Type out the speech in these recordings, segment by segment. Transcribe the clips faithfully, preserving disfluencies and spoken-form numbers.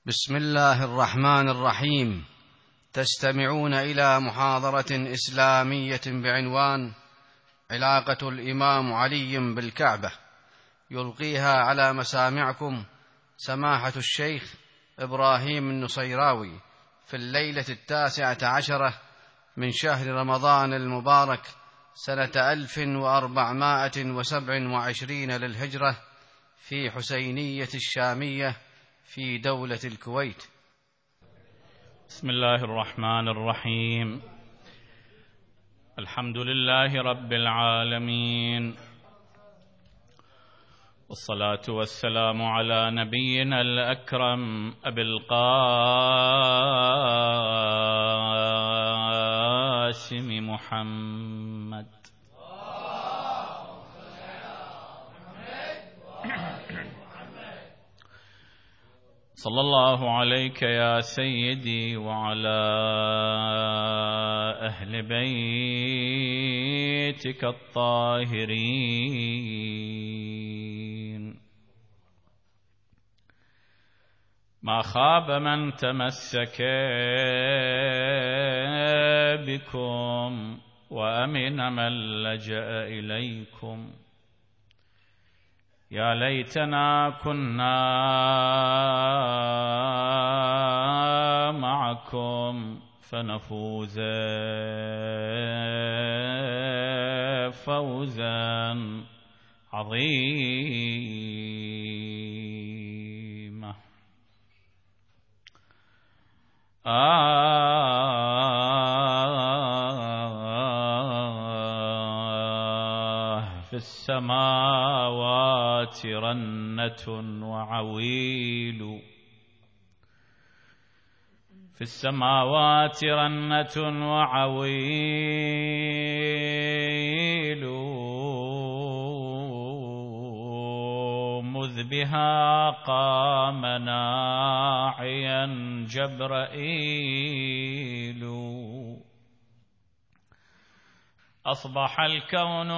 بسم الله الرحمن الرحيم. تستمعون إلى محاضرة إسلامية بعنوان علاقة الإمام علي بالكعبة، يلقيها على مسامعكم سماحة الشيخ إبراهيم النصيراوي في الليلة التاسعة عشرة من شهر رمضان المبارك سنة ألف وأربعمائة وسبع وعشرين للهجرة في حسينية الشامية في دولة الكويت. بسم الله الرحمن الرحيم. الحمد لله رب العالمين، والصلاة والسلام على نبينا الأكرم أبي القاسم محمد. صلى الله عليك يا سيدي وعلى أهل بيتك الطاهرين. ما خاب من تمسك بكم وأمن من لجأ إليكم. يا ليتنا كنا معكم فنفوز فوزا عظيما. آه في السماوات رنة وعويل، في السماوات رنة وعويل، مذ بها قام ناعيا جبرائيل. أصبح الكون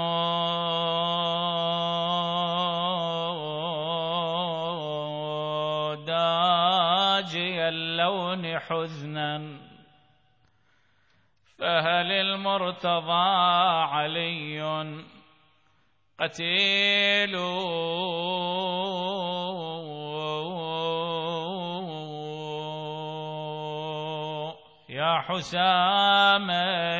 داجي اللون حزنا، فهل المرتضى علي قتيل؟ يا حسام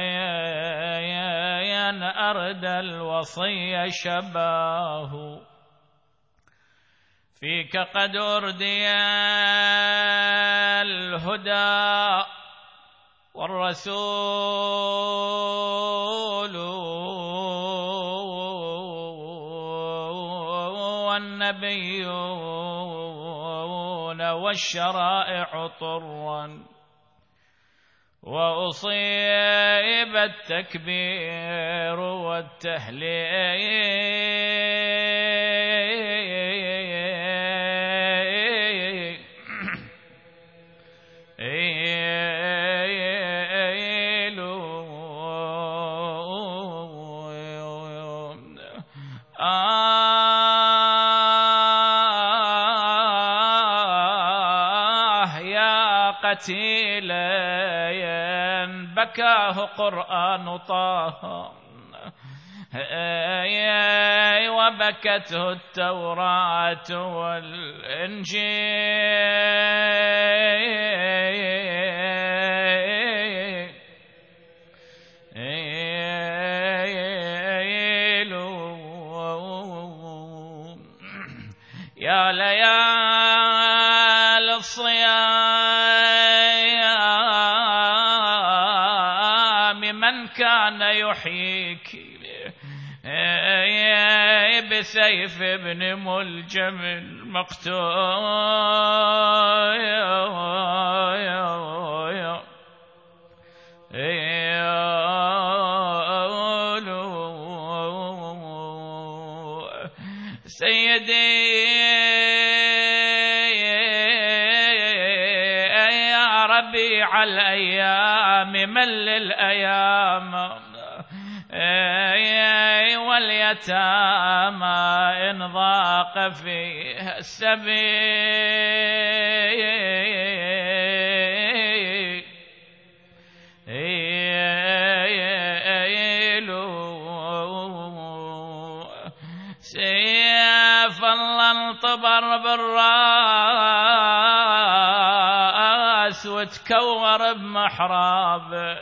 أرد الوصي شباه، فيك قد أردي الهدى والرسول والنبيون والشرائع طرا، وأصيب التكبير والتهليل. آه يا قتيلا بكاه قرآن طه، وبكته التوراة والإنجيل. يا ليالي الصيام من كان يحييك بسيف ابن ملجم المقتول. سيدي يا ربيع الأيام من للأيام، واليتامى إن ضاق فيها السبيل. وانطبر بالراس وتكور بمحراب،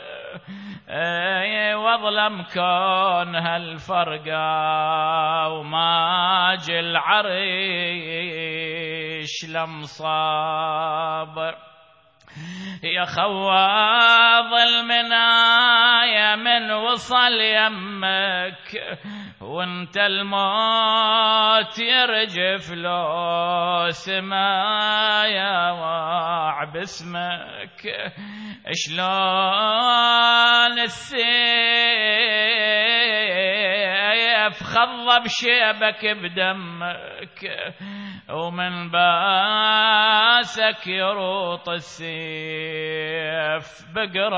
واظلم كون هالفرقة وماجي العريش لمصاب. يا خواض المنايا من وصل يمك، وانت الموت يرجف لو سمايا واع باسمك. شلون السيف خضب شيبك بدمك، ومن باسك يروط السيف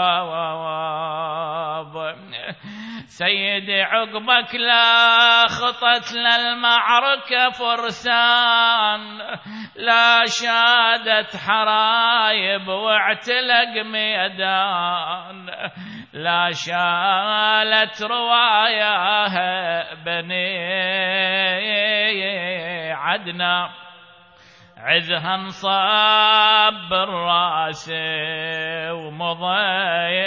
بقراب. سيدي عقبك لا خطت للمعركة فرسان، لا شادت حرايب واعتلق ميدان، لا شالت رواياها بني عدنا، عذها انصاب بالراس ومضى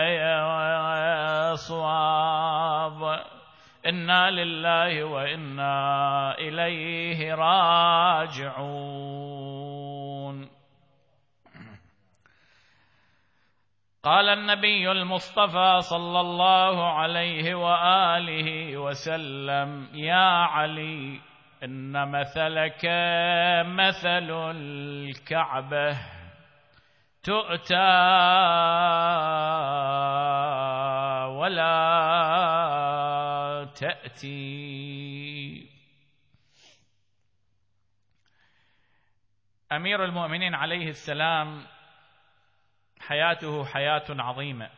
صواب. إنا لله وإنا إليه راجعون. قال النبي المصطفى صلى الله عليه وآله وسلم: يا علي، إن مثلك مثل الكعبة تؤتى ولا تأتي. أمير المؤمنين عليه السلام حياته حياة عظيمة،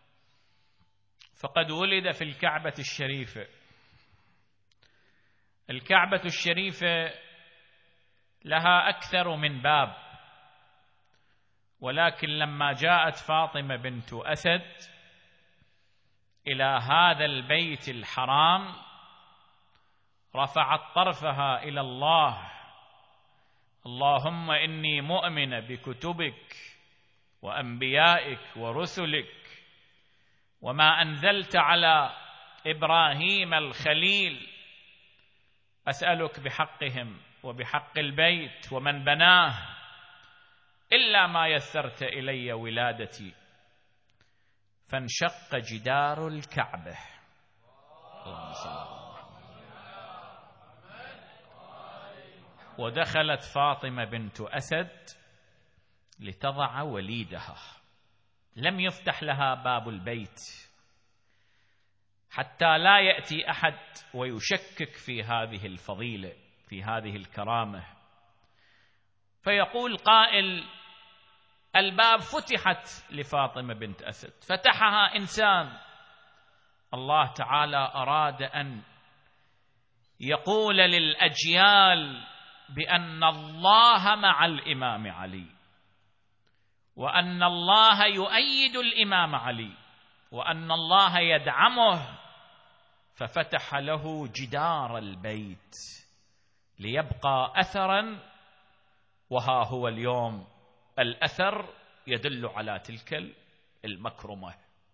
فقد ولد في الكعبة الشريفة. الكعبة الشريفة لها أكثر من باب، ولكن لما جاءت فاطمة بنت أسد إلى هذا البيت الحرام رفعت طرفها إلى الله: اللهم إني مؤمنة بكتبك وأنبيائك ورسلك، وما أنزلت على إبراهيم الخليل، أسألك بحقهم وبحق البيت ومن بناه إلا ما يسرت إلي ولادتي. فانشق جدار الكعبة. ودخلت فاطمة بنت أسد لتضع وليدها. لم يفتح لها باب البيت حتى لا يأتي أحد ويشكك في هذه الفضيلة، في هذه الكرامة، فيقول قائل: الباب فتحت لفاطمة بنت أسد، فتحها إنسان. الله تعالى أراد أن يقول للأجيال بأن الله مع الإمام علي، وأن الله يؤيد الإمام علي، وأن الله يدعمه، ففتح له جدار البيت ليبقى أثرا. وها هو اليوم الأثر يدل على تلك المكرمة.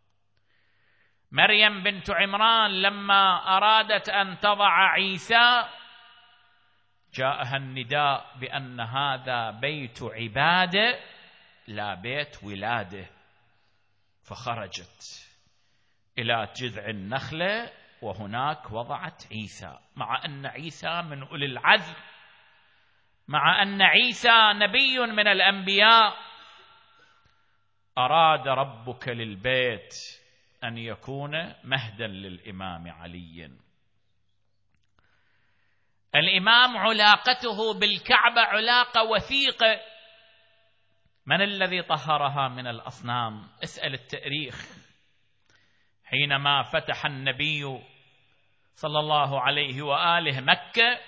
مريم بنت عمران لما أرادت أن تضع عيسى جاءها النداء بأن هذا بيت عبادة لا بيت ولادة، فخرجت إلى جذع النخلة وهناك وضعت عيسى، مع أن عيسى من أولي العزم، مع أن عيسى نبي من الأنبياء. أراد ربك للبيت أن يكون مهدا للإمام علي. الإمام علاقته بالكعبة علاقة وثيقة. من الذي طهرها من الأصنام؟ اسأل التاريخ. حينما فتح النبي صلى الله عليه وآله مكة،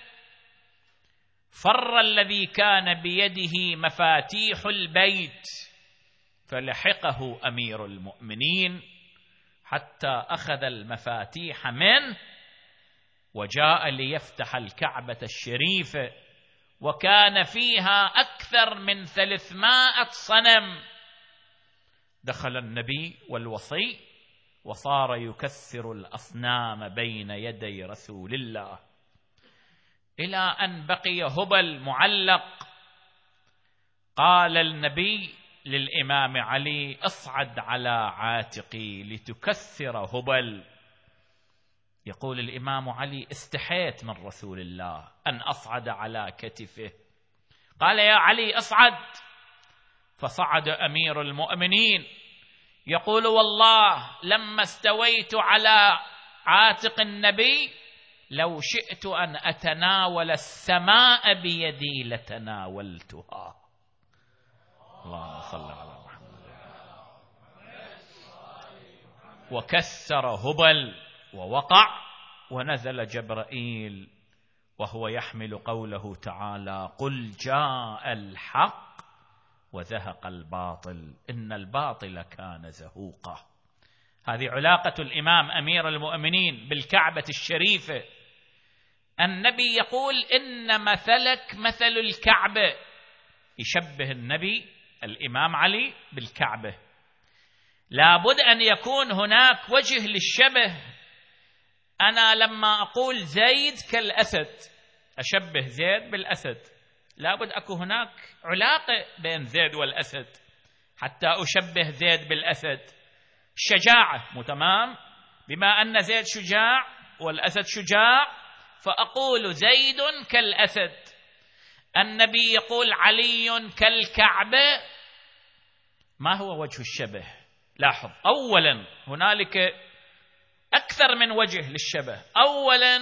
فر الذي كان بيده مفاتيح البيت فلحقه أمير المؤمنين حتى أخذ المفاتيح منه، وجاء ليفتح الكعبة الشريفة وكان فيها أكثر من ثلاثمائة صنم. دخل النبي والوصي وصار يكسر الأصنام بين يدي رسول الله، إلى أن بقي هبل معلق. قال النبي للإمام علي: اصعد على عاتقي لتكسر هبل. يقول الإمام علي: استحيت من رسول الله أن أصعد على كتفه. قال: يا علي اصعد. فصعد أمير المؤمنين يقول: والله لما استويت على عاتق النبي لو شئت أن أتناول السماء بيدي لتناولتها. اللهم صل على محمد. وكسر هبل ووقع، ونزل جبرائيل وهو يحمل قوله تعالى: قل جاء الحق وزهق الباطل إن الباطل كان زهوقا. هذه علاقة الإمام أمير المؤمنين بالكعبة الشريفة. النبي يقول: إن مثلك مثل الكعبة. يشبه النبي الإمام علي بالكعبة. لابد أن يكون هناك وجه للشبه. أنا لما أقول زيد كالأسد أشبه زيد بالأسد، لابد أكون هناك علاقة بين زيد والأسد حتى أشبه زيد بالأسد. الشجاعة مو تمام؟ بما أن زيد شجاع والأسد شجاع فأقول زيد كالأسد. النبي يقول علي كالكعبة. ما هو وجه الشبه؟ لاحظ، أولا هنالك أكثر من وجه للشبه. أولا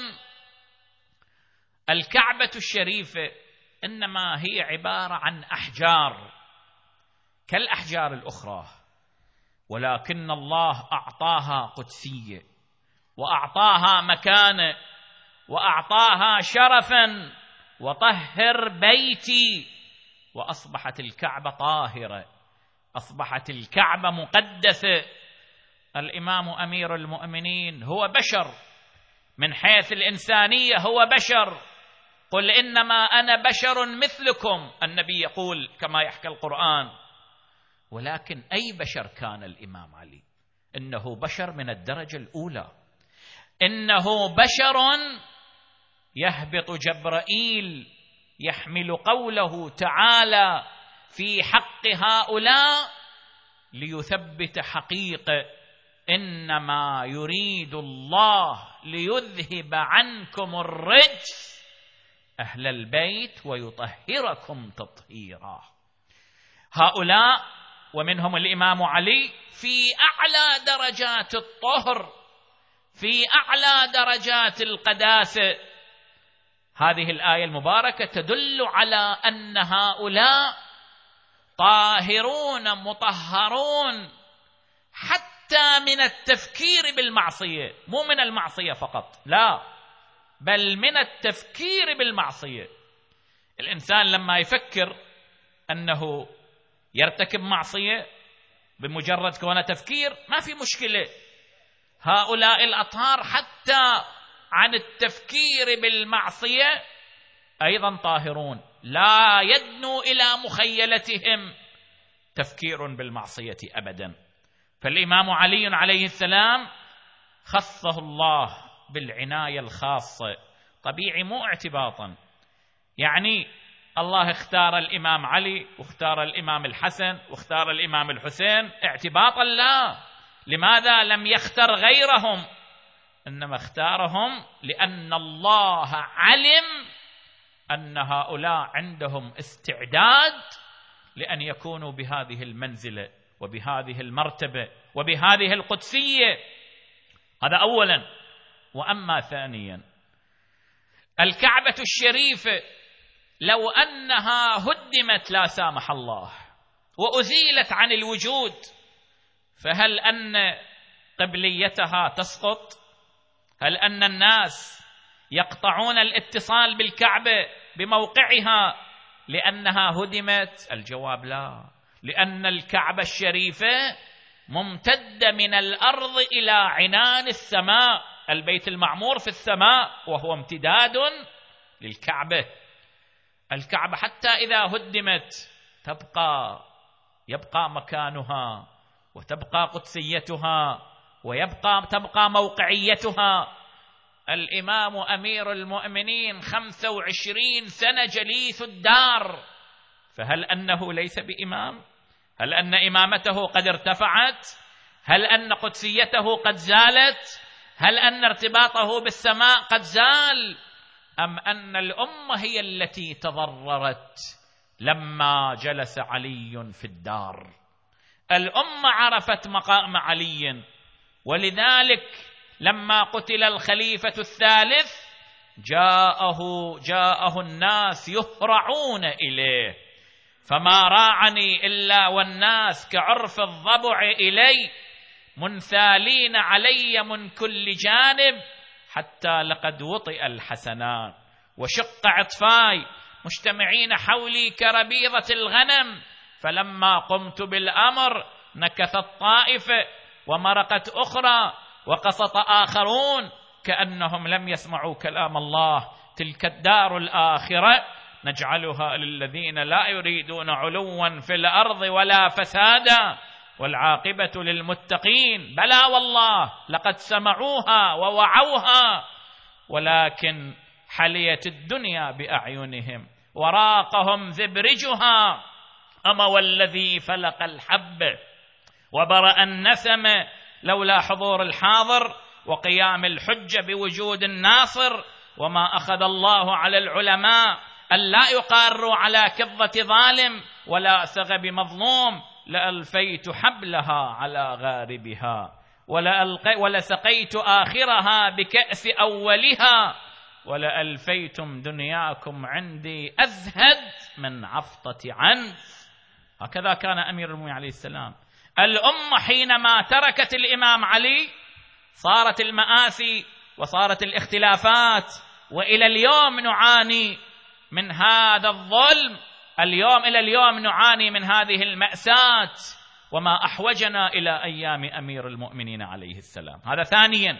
الكعبة الشريفة إنما هي عبارة عن أحجار كالأحجار الأخرى، ولكن الله أعطاها قدسية وأعطاها مكانة وأعطاها شرفا. وطهر بيتي، وأصبحت الكعبة طاهرة، أصبحت الكعبة مقدسة. الإمام أمير المؤمنين هو بشر من حيث الإنسانية، هو بشر. قل إنما أنا بشر مثلكم، النبي يقول كما يحكي القرآن. ولكن أي بشر كان الإمام علي؟ إنه بشر من الدرجة الأولى، إنه بشر يهبط جبرائيل يحمل قوله تعالى في حق هؤلاء ليثبت حقيقة: إنما يريد الله ليذهب عنكم الرجس أهل البيت ويطهركم تطهيرا. هؤلاء ومنهم الإمام علي في أعلى درجات الطهر، في أعلى درجات القداسة. هذه الآية المباركة تدل على أن هؤلاء طاهرون مطهرون حتى من التفكير بالمعصية، مو من المعصية فقط، لا، بل من التفكير بالمعصية. الإنسان لما يفكر أنه يرتكب معصية بمجرد كونه تفكير ما في مشكلة. هؤلاء الأطهار حتى عن التفكير بالمعصية أيضا طاهرون، لا يدنو إلى مخيلتهم تفكير بالمعصية أبدا. فالإمام علي عليه السلام خصه الله بالعناية الخاصة، طبيعي مو اعتباطا. يعني الله اختار الإمام علي واختار الإمام الحسن واختار الإمام الحسين اعتباطا، لا. لماذا لم يختر غيرهم؟ إنما اختارهم لأن الله علم أن هؤلاء عندهم استعداد لأن يكونوا بهذه المنزلة وبهذه المرتبة وبهذه القدسية. هذا أولا. وأما ثانيا، الكعبة الشريفة لو أنها هدمت لا سامح الله وأزيلت عن الوجود، فهل أن قبليتها تسقط؟ هل أن الناس يقطعون الاتصال بالكعبة بموقعها لأنها هدمت؟ الجواب لا، لأن الكعبة الشريفة ممتدة من الأرض إلى عنان السماء. البيت المعمور في السماء وهو امتداد للكعبة. الكعبة حتى إذا هدمت تبقى يبقى مكانها وتبقى قدسيتها ويبقى تبقى موقعيتها. الإمام أمير المؤمنين خمسة وعشرين سنة جليس الدار، فهل أنه ليس بإمام؟ هل أن إمامته قد ارتفعت؟ هل أن قدسيته قد زالت؟ هل أن ارتباطه بالسماء قد زال؟ أم أن الأمة هي التي تضررت لما جلس علي في الدار؟ الأمة عرفت مقام علي، ولذلك لما قتل الخليفة الثالث جاءه جاءه الناس يهرعون إليه، فما راعني إلا والناس كعرف الضبع إلي منثالين علي من كل جانب، حتى لقد وطئ الحسنان وشق عطفاي مجتمعين حولي كربيضة الغنم. فلما قمت بالأمر نكثت طائفة ومرقت أخرى وقسط آخرون كأنهم لم يسمعوا كلام الله. تلك الدار الآخرة نجعلها للذين لا يريدون علوا في الأرض ولا فسادا والعاقبة للمتقين. بلى والله لقد سمعوها ووعوها، ولكن حليت الدنيا بأعينهم وراقهم ذبرجها. أما والذي فلق الحب وبرأ النسم لولا حضور الحاضر وقيام الحجة بوجود الناصر، وما أخذ الله على العلماء ألا يقاروا على كظة ظالم ولا سغب مظلوم لألفيت حبلها على غاربها ولسقيت آخرها بكأس أولها ولألفيتم دنياكم عندي أزهد من عفطة عنز. هكذا كان أمير المؤمنين عليه السلام. الأمة حينما تركت الإمام علي صارت المآسي وصارت الاختلافات، وإلى اليوم نعاني من هذا الظلم. اليوم إلى اليوم نعاني من هذه المأساة، وما أحوجنا إلى أيام أمير المؤمنين عليه السلام. هذا ثانيا.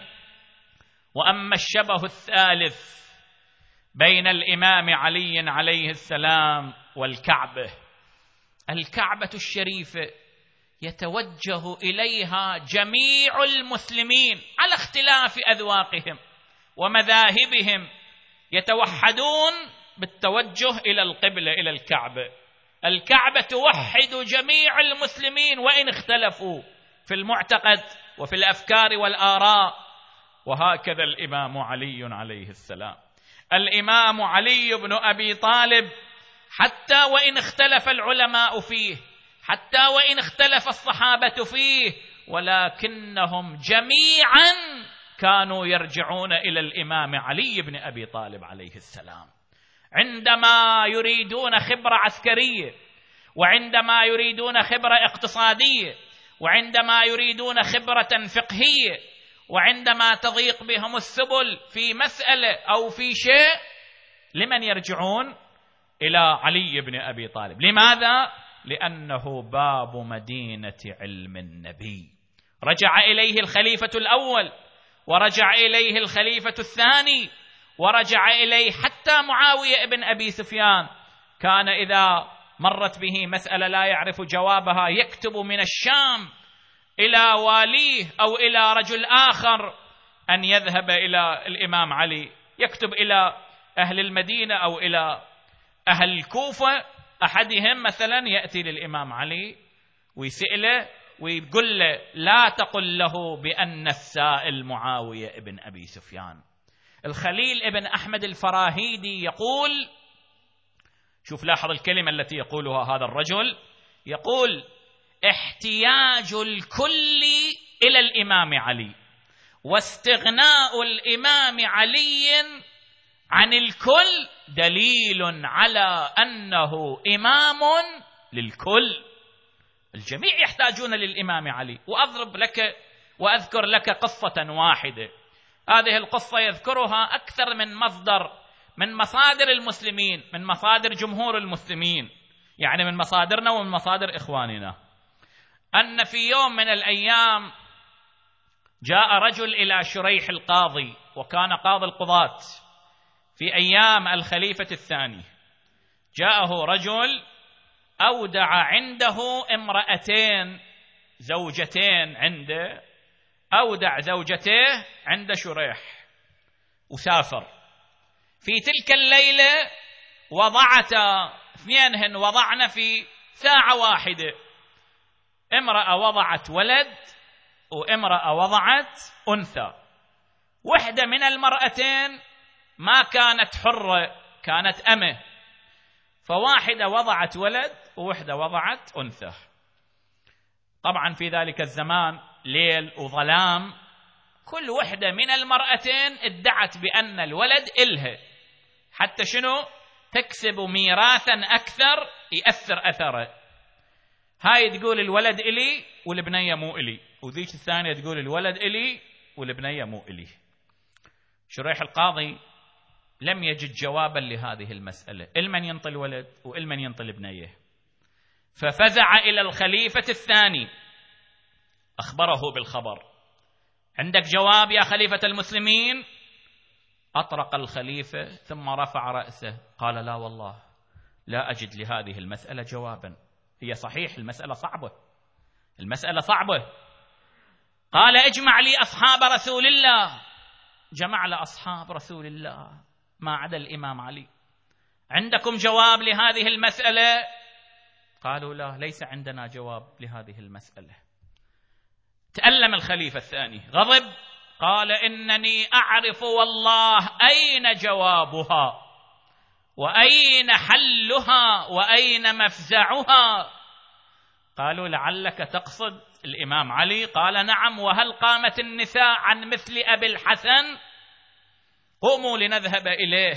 وأما الشبه الثالث بين الإمام علي عليه السلام والكعبة، الكعبة الشريفة يتوجه إليها جميع المسلمين على اختلاف أذواقهم ومذاهبهم، يتوحدون بالتوجه إلى القبلة إلى الكعبة. الكعبة توحد جميع المسلمين وإن اختلفوا في المعتقد وفي الأفكار والآراء. وهكذا الإمام علي عليه السلام. الإمام علي بن أبي طالب حتى وإن اختلف العلماء فيه، حتى وإن اختلف الصحابة فيه، ولكنهم جميعا كانوا يرجعون إلى الإمام علي بن أبي طالب عليه السلام عندما يريدون خبرة عسكرية، وعندما يريدون خبرة اقتصادية، وعندما يريدون خبرة فقهية، وعندما تضيق بهم السبل في مسألة أو في شيء. لمن يرجعون؟ إلى علي بن أبي طالب. لماذا؟ لأنه باب مدينة علم النبي. رجع إليه الخليفة الأول، ورجع إليه الخليفة الثاني، ورجع إليه حتى معاوية بن أبي سفيان. كان إذا مرت به مسألة لا يعرف جوابها يكتب من الشام إلى واليه أو إلى رجل آخر أن يذهب إلى الإمام علي، يكتب إلى أهل المدينة أو إلى أهل الكوفة. أحدهم مثلا يأتي للإمام علي ويسأله ويقول له لا تقل له بأن السائل معاوية بن أبي سفيان. الخليل ابن أحمد الفراهيدي يقول، شوف لاحظ الكلمة التي يقولها هذا الرجل، يقول احتياج الكل إلى الإمام علي واستغناء الإمام علي عن الكل دليل على أنه إمام للكل. الجميع يحتاجون للإمام علي. وأضرب لك وأذكر لك قصة واحدة، هذه القصة يذكرها أكثر من مصدر من مصادر المسلمين، من مصادر جمهور المسلمين، يعني من مصادرنا ومن مصادر إخواننا. أن في يوم من الأيام جاء رجل إلى شريح القاضي، وكان قاضي القضاة في أيام الخليفة الثاني. جاءه رجل أودع عنده امرأتين زوجتين عنده، أودع زوجته عند شريح وسافر. في تلك الليلة وضعتا اثنينهن وضعنا في ساعة واحدة، امرأة وضعت ولد وامرأة وضعت أنثى. وحدة من المرأتين ما كانت حرة، كانت أمة، فواحدة وضعت ولد ووحدة وضعت أنثى. طبعا في ذلك الزمان ليل وظلام، كل وحدة من المرأتين ادعت بأن الولد إلها، حتى شنو؟ تكسب ميراثا أكثر يأثر أثره. هاي تقول الولد إلي والبنية مو إلي، وذيك الثانية تقول الولد إلي والبنية مو إلي. شريح القاضي لم يجد جوابا لهذه المسألة، إلمن ينطي الولد وإلمن ينطي البنية، ففزع إلى الخليفة الثاني أخبره بالخبر. عندك جواب يا خليفة المسلمين؟ أطرق الخليفة ثم رفع رأسه قال لا والله لا أجد لهذه المسألة جوابا. هي صحيح المسألة صعبة، المسألة صعبة. قال اجمع لي أصحاب رسول الله. جمع لأصحاب رسول الله ما عدا الإمام علي. عندكم جواب لهذه المسألة؟ قالوا لا، ليس عندنا جواب لهذه المسألة. تألم الخليفة الثاني، غضب، قال إنني أعرف والله أين جوابها وأين حلها وأين مفزعها. قالوا لعلك تقصد الإمام علي؟ قال نعم، وهل قامت النساء عن مثل أبي الحسن؟ قوموا لنذهب إليه.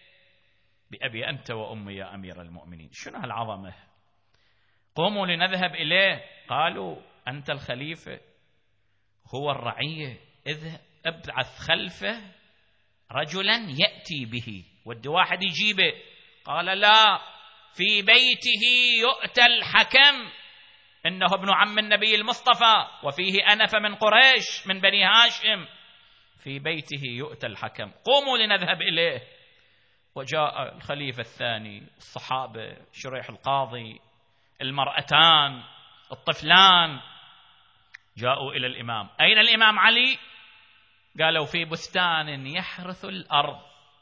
بأبي أنت وأمي يا أمير المؤمنين، شنو هالعظمة؟ قوموا لنذهب إليه. قالوا أنت الخليفة، هو الرعية، اذهب ابعث خلفه رجلا يأتي به، ودي واحد يجيبه. قال لا، في بيته يؤتى الحكم، إنه ابن عم النبي المصطفى وفيه أنف من قريش من بني هاشم، في بيته يؤتى الحكم، قوموا لنذهب إليه. وجاء الخليفة الثاني، الصحابة، شريح القاضي، المرأتان، الطفلان، جاءوا إلى الإمام. أين الإمام علي؟ قالوا في بستان يحرث الأرض.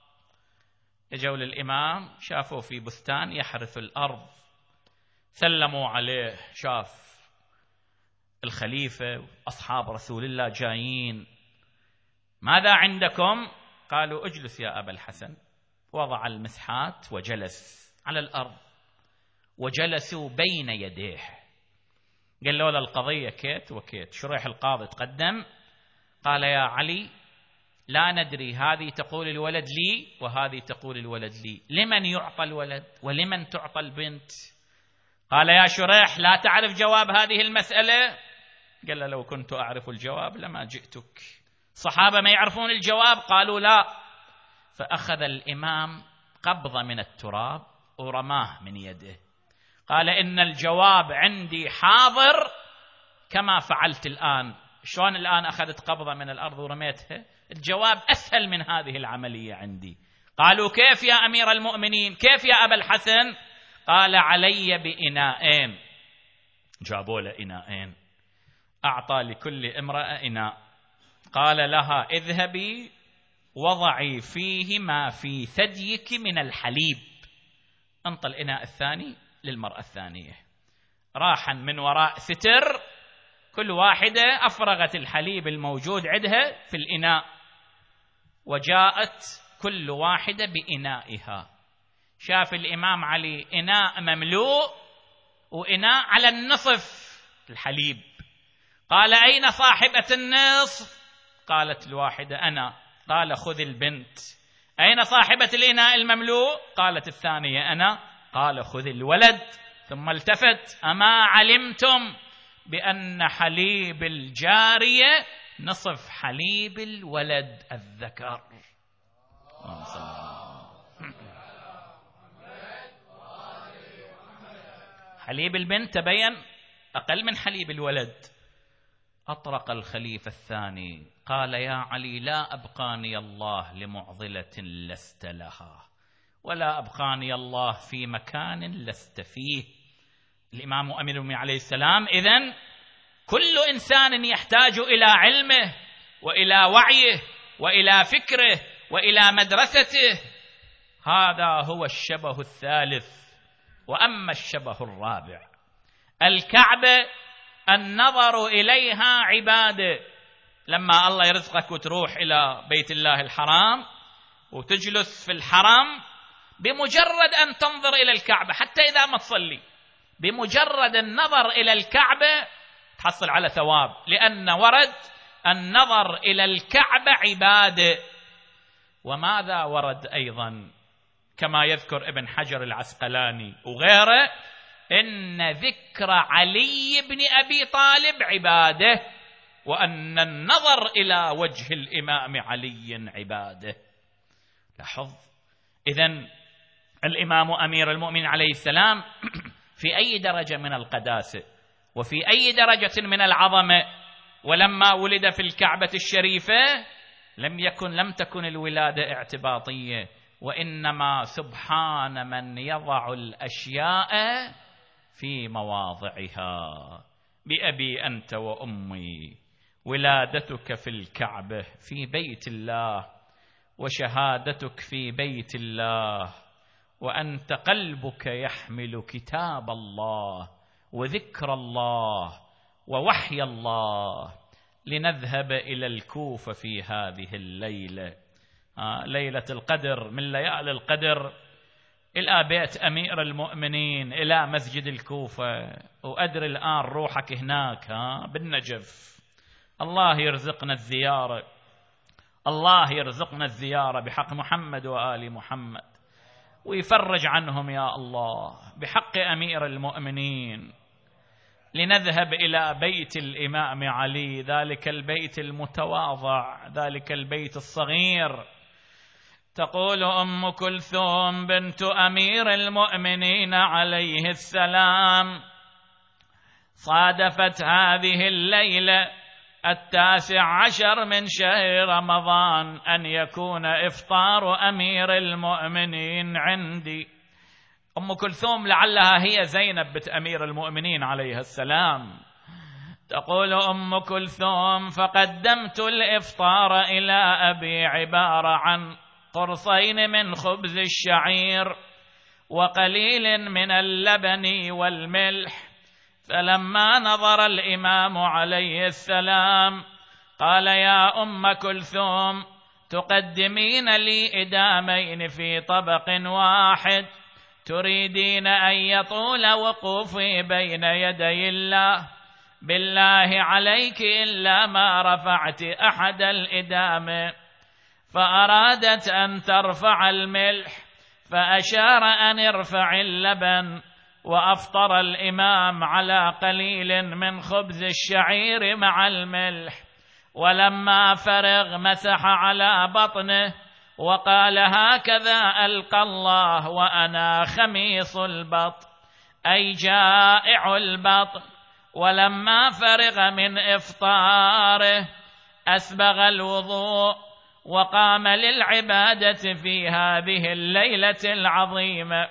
جاءوا للإمام، شافوا في بستان يحرث الأرض، سلموا عليه، شاف الخليفة أصحاب رسول الله جايين، ماذا عندكم؟ قالوا اجلس يا أبا الحسن. وضع المسحات وجلس على الأرض، وجلسوا بين يديه. قال له القضية كيت وكيت. شريح القاضي تقدم قال يا علي لا ندري، هذه تقول الولد لي وهذه تقول الولد لي، لمن يعطى الولد ولمن تعطى البنت؟ قال يا شريح لا تعرف جواب هذه المسألة؟ قال له لو كنت أعرف الجواب لما جئتك. صحابة ما يعرفون الجواب؟ قالوا لا. فأخذ الإمام قبضة من التراب ورماه من يده، قال إن الجواب عندي حاضر كما فعلت الآن. شلون الآن أخذت قبضة من الأرض ورميتها؟ الجواب أسهل من هذه العملية عندي. قالوا كيف يا أمير المؤمنين، كيف يا أبا الحسن؟ قال علي بإناءين. جابوا له إناءين، أعطى لكل امرأة إناء، قال لها اذهبي وضعي فيه ما في ثديك من الحليب. انطى الإناء الثاني للمرأة الثانية. راحا من وراء ستر، كل واحدة أفرغت الحليب الموجود عندها في الإناء، وجاءت كل واحدة بإنائها. شاف الإمام علي إناء مملوء وإناء على النصف الحليب. قال أين صاحبة النصف؟ قالت الواحدة أنا. قال خذ البنت. أين صاحبة الإناء المملوء؟ قالت الثانية أنا. قال خذ الولد. ثم التفت، أما علمتم بأن حليب الجارية نصف حليب الولد الذكر؟ حليب البنت تبين أقل من حليب الولد. أطرق الخليفة الثاني قال يا علي لا أبقاني الله لمعضلة لست لها، ولا أبقاني الله في مكان لست فيه. الإمام أمير المؤمنين عليه السلام إذن كل إنسان يحتاج إلى علمه وإلى وعيه وإلى فكره وإلى مدرسته. هذا هو الشبه الثالث. وأما الشبه الرابع، الكعبة النظر إليها عبادة. لما الله يرزقك وتروح إلى بيت الله الحرام وتجلس في الحرم، بمجرد أن تنظر إلى الكعبة، حتى إذا ما تصلي، بمجرد النظر إلى الكعبة تحصل على ثواب، لأن ورد النظر إلى الكعبة عبادة. وماذا ورد أيضا كما يذكر ابن حجر العسقلاني وغيره، إن ذكر علي بن أبي طالب عبادة، وأن النظر إلى وجه الإمام علي عبادة. لاحظ إذن الإمام أمير المؤمنين عليه السلام في أي درجة من القداسة وفي أي درجة من العظمة. ولما ولد في الكعبة الشريفة لم يكن لم تكن الولادة اعتباطية، وإنما سبحان من يضع الأشياء في مواضعها. بأبي أنت وأمي، ولادتك في الكعبة في بيت الله، وشهادتك في بيت الله، وأنت قلبك يحمل كتاب الله وذكر الله ووحي الله. لنذهب إلى الكوفة في هذه الليلة، آه ليلة القدر، من ليالي القدر، إلى بيت أمير المؤمنين، إلى مسجد الكوفة. وأدري الآن روحك هناك ها بالنجف. الله يرزقنا الزيارة، الله يرزقنا الزيارة بحق محمد وآل محمد، ويفرج عنهم يا الله بحق أمير المؤمنين. لنذهب إلى بيت الإمام علي، ذلك البيت المتواضع، ذلك البيت الصغير. تقول أم كلثوم بنت أمير المؤمنين عليه السلام: صادفت هذه الليلة التاسع عشر من شهر رمضان أن يكون إفطار أمير المؤمنين عندي. أم كلثوم لعلها هي زينب بنت أمير المؤمنين عليه السلام. تقول أم كلثوم: فقدمت الإفطار إلى أبي عبارة عن قرصين من خبز الشعير وقليل من اللبن والملح. فلما نظر الإمام عليه السلام قال: يا أم كلثوم، تقدمين لي إدامين في طبق واحد، تريدين أن يطول وقوفي بين يدي الله؟ بالله عليك إلا ما رفعت أحد الإدام. فأرادت أن ترفع الملح، فأشار أن ارفع اللبن، وأفطر الإمام على قليل من خبز الشعير مع الملح. ولما فرغ مسح على بطنه وقال: هكذا ألقى الله وأنا خميص البطن، أي جائع البطن. ولما فرغ من إفطاره أسبغ الوضوء وقام للعبادة في هذه الليلة العظيمة،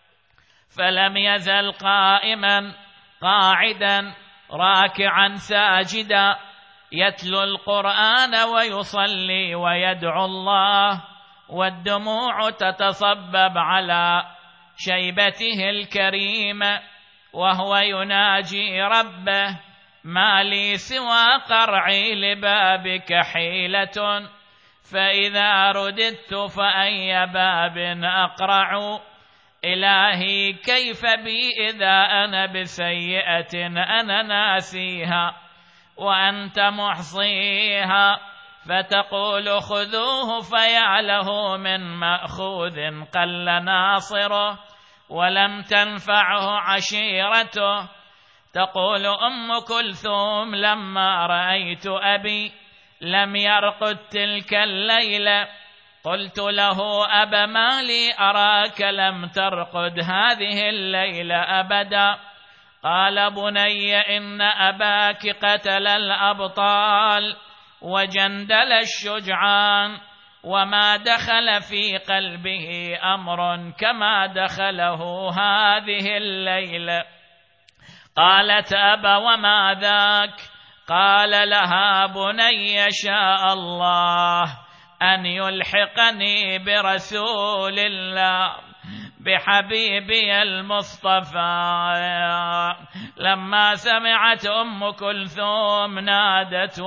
فلم يزل قائما قاعدا راكعا ساجدا يتلو القرآن ويصلي ويدعو الله، والدموع تتصبب على شيبته الكريمة وهو يناجي ربه: ما لي سوى قرعي لبابك حيلة، فإذا رددت فأي باب أقرع؟ إلهي كيف بي إذا أنا بسيئة أنا ناسيها وأنت محصيها؟ فتقول: خذوه فيا له من مأخوذ قل ناصره ولم تنفعه عشيرته. تقول أم كلثوم: لما رأيت أبي لم يرقد تلك الليلة قلت له: أبا ما لي أراك لم ترقد هذه الليلة أبدا؟ قال: بني إن أباك قتل الأبطال وجندل الشجعان وما دخل في قلبه أمر كما دخله هذه الليلة. قالت: أبا وما ذاك؟ قال لها: بني شاء الله أن يلحقني برسول الله بحبيبي المصطفى. لما سمعت أم كلثوم نادت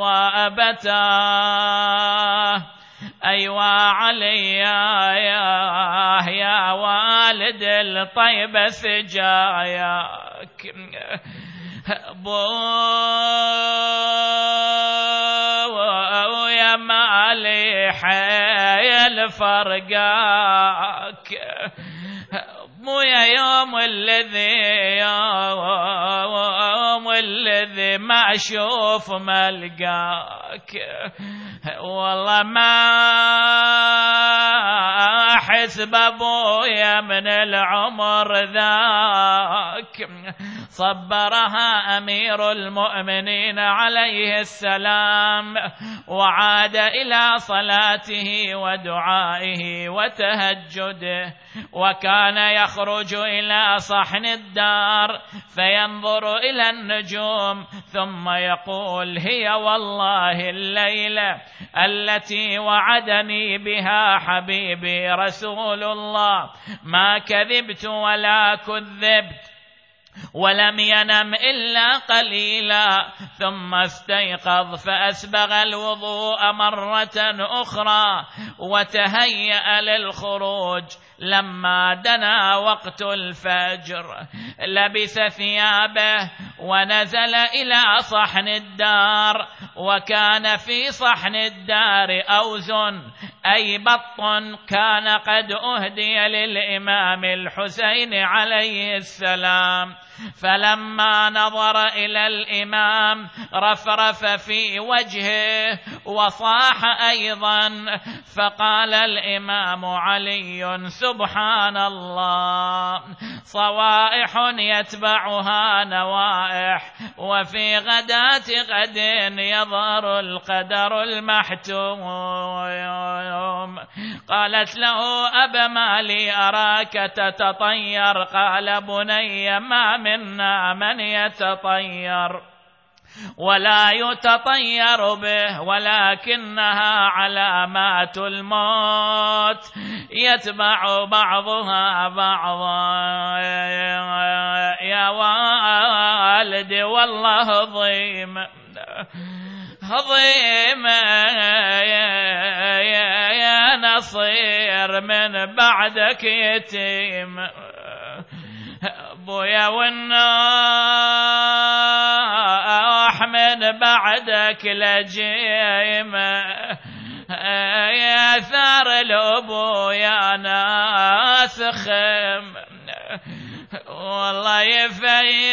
وأبتاه: أيوا علي يا, يا والد الطيب سجاياك، بو يا مالي حيل فرقاك، مو يا يوم الذي يوم الذي ما أشوف ملقاك، والله ما أحس بابويا من العمر ذاك. صبرها أمير المؤمنين عليه السلام، وعاد إلى صلاته ودعائه وتهجده، وكان يخرج إلى صحن الدار فينظر إلى النجوم ثم يقول: هي والله الليلة التي وعدني بها حبيبي رسول الله، ما كذبت ولا كذبت. ولم ينم إلا قليلا، ثم استيقظ فأسبغ الوضوء مرة أخرى وتهيأ للخروج. لما دنا وقت الفجر لبس ثيابه ونزل إلى صحن الدار، وكان في صحن الدار أوز أي بط كان قد أهدي للإمام الحسين عليه السلام. فلما نظر إلى الإمام رفرف في وجهه وصاح أيضا، فقال الإمام علي: سبحان الله، صوائح يتبعها نوائح، وفي غداة غد يظهر القدر المحتوم. قالت له: أبا ما لي أراك تتطير؟ قال: بني ما منا من يتطير ولا يتطير به، ولكنها علامات الموت يتبع بعضها بعضا. يا والدي والله ضيم ضيم يا نصير من بعدك يتيم، بويا والنوح من بعدك لجيم، يا ثار الأبو يا ناس خيم، والله يفي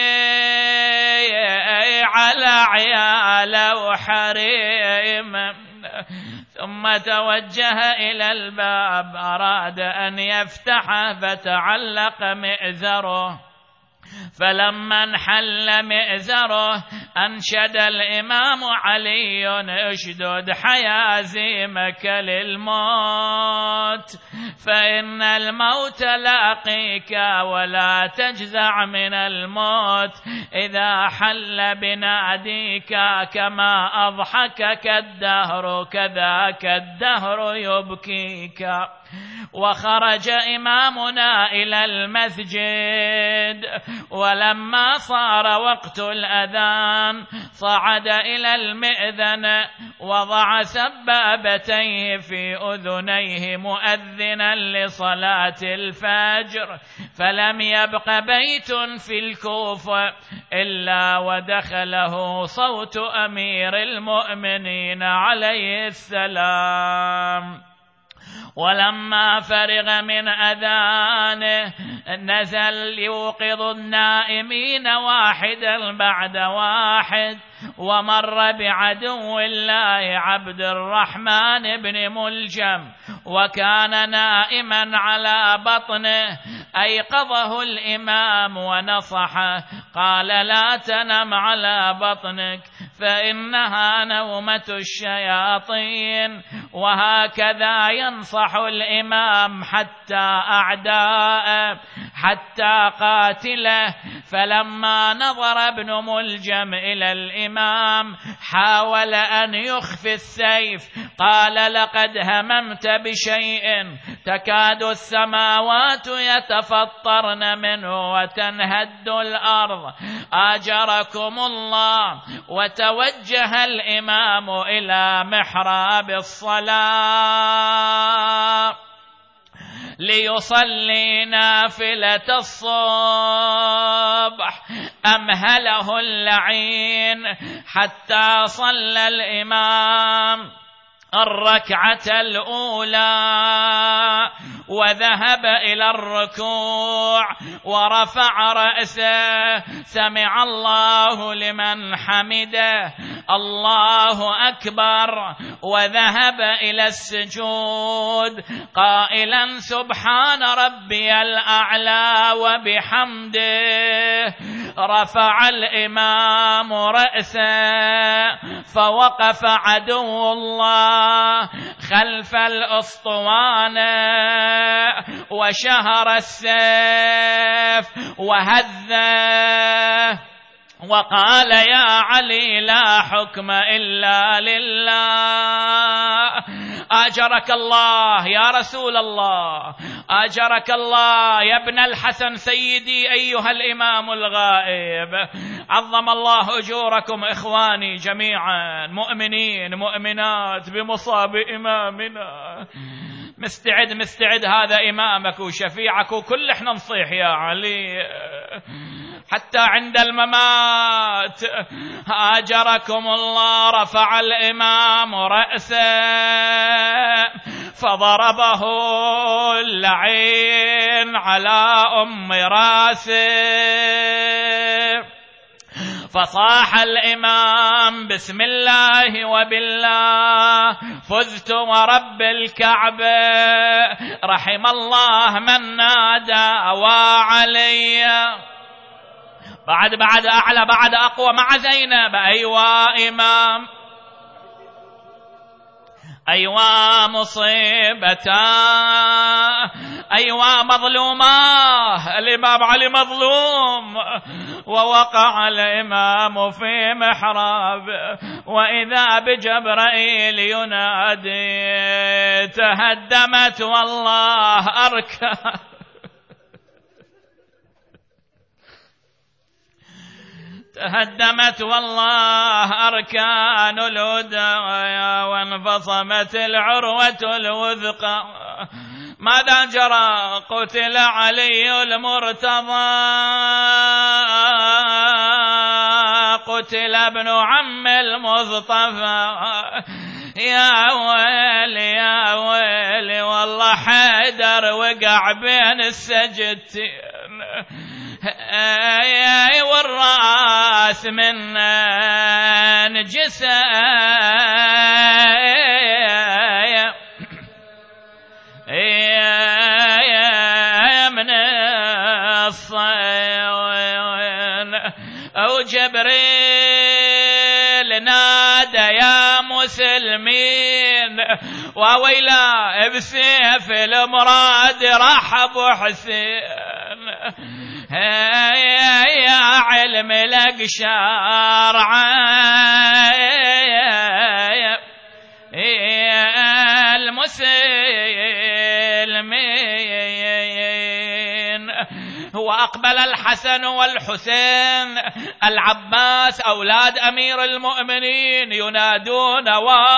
على عياله وحريم. ثم توجه إلى الباب أراد أن يفتحه فتعلق مئزره، فلما انحل مئزره أنشد الإمام علي: اشدد حيازيمك للموت، فإن الموت لاقيك، ولا تجزع من الموت إذا حل بناديك، كما أضحكك الدهر كذاك الدهر يبكيك. وخرج إمامنا إلى المسجد، ولما صار وقت الأذان صعد إلى المئذن وضع سبابتيه في أذنيه مؤذنا لصلاة الفجر، فلم يبق بيت في الكوفة إلا ودخله صوت أمير المؤمنين عليه السلام. ولما فرغ من أذانه نزل يوقظ النائمين واحدا بعد واحد، ومر بعدو الله عبد الرحمن بن ملجم، وكان نائما على بطنه. أيقظه الإمام ونصحه، قال: لا تنم على بطنك، فإنها نومة الشياطين. وهكذا ينصح الإمام حتى أعداءه حتى قاتله. فلما نظر ابن ملجم إلى الإمام حاول أن يخفي السيف، قال: لقد هممت بشيء تكاد السماوات يتفطرن منه وتنهد الأرض، آجركم الله. وتوجه الإمام إلى محراب الصلاة ليصلي نافلة الصبح. أمهله اللعين حتى صلى الإمام الركعة الأولى وذهب إلى الركوع ورفع رأسه: سمع الله لمن حمده، الله أكبر. وذهب إلى السجود قائلا: سبحان ربي الأعلى وبحمده. رفع الإمام رأسه فوقف عدو الله خلف الأسطوانة وشهر السيف وهذه وقال: يا علي لا حكم إلا لله. آجرك الله يا رسول الله، آجرك الله يا ابن الحسن سيدي أيها الإمام الغائب. عظم الله أجوركم إخواني جميعا، مؤمنين مؤمنات، بمصاب إمامنا. مستعد مستعد، هذا إمامك وشفيعك وكل احنا نصيح يا علي حتى عند الممات. آجركم الله. رفع الإمام رأسه فضربه اللعين على أم راسه، فصاح الإمام: بسم الله وبالله فزت ورب الكعبة، رحم الله من نادى وعلي. بعد بعد أعلى، بعد أقوى مع زينب: أيوا إمام، أيوا مصيبتا، أيوا مظلوما. الإمام علي مظلوم. ووقع الإمام في محراب وإذا بجبرائيل ينادي: تهدمت والله أركان تهدمت والله أركان الهدى وانفصمت العروة الوثقى. ماذا جرى؟ قتل علي المرتضى، قتل ابن عم المصطفى. يا ويلي يا ويلي والله حيدر وقع بين السجدتين، اي والراس من نجسه يا من الصين. او جبريل نادى: يا مسلمين، وويلا بسيف المراد رحب حسين. يا علم الأقشار المسلمين. وأقبل الحسن والحسين العباس أولاد أمير المؤمنين ينادون: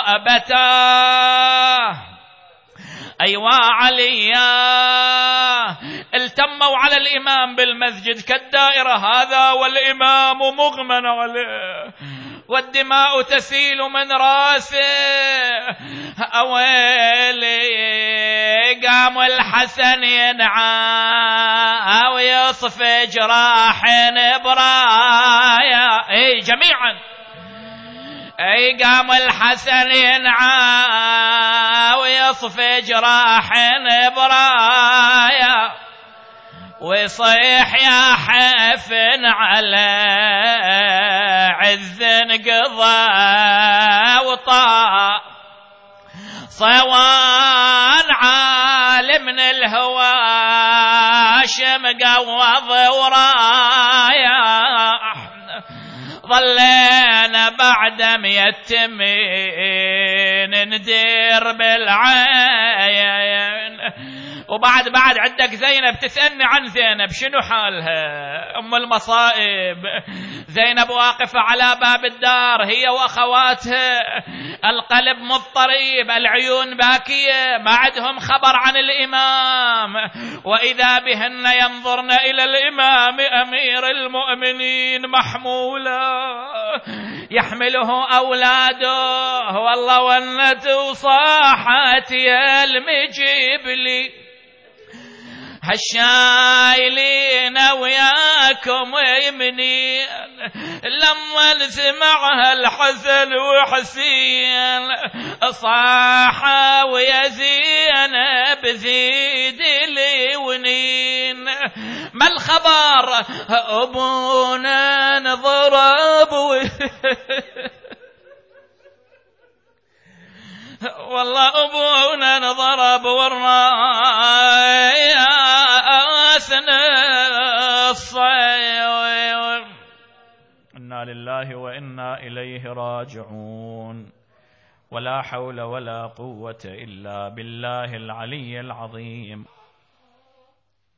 وأبتاه، أيوا عليا. التموا على الإمام بالمسجد كالدائرة، هذا والإمام مغمى عليه والدماء تسيل من راسه. أويلي، قام الحسن ينعى ويصفي جراح برايا. اي جميعا، اي قام الحسن ينعى ويصفي جراح برايا ويصيح: يا حفن على عز قضى وطاع صوان عالم من الهوى شمقوض ورايا ظلينا بعد ميتمين ندير بالعين. وبعد بعد عندك زينب تسألني عن زينب شنو حالها أم المصائب. زينب واقفة على باب الدار هي وأخواتها، القلب مضطرب، العيون باكية، ما عندهم خبر عن الإمام، وإذا بهن ينظرن إلى الإمام أمير المؤمنين محمولا يحمله أولاده. والله ونته صاحت يا المجيب لي هالشايلين وياكم يمنين. لما سمعها الحسن وحسين صاحا ويا زينب زيد لي ونين. ما الخبر ابونا نضرب والله أبونا نضرب والرأسنا الصير. إنا لله وإنا إليه راجعون. ولا حول ولا قوة إلا بالله العلي العظيم.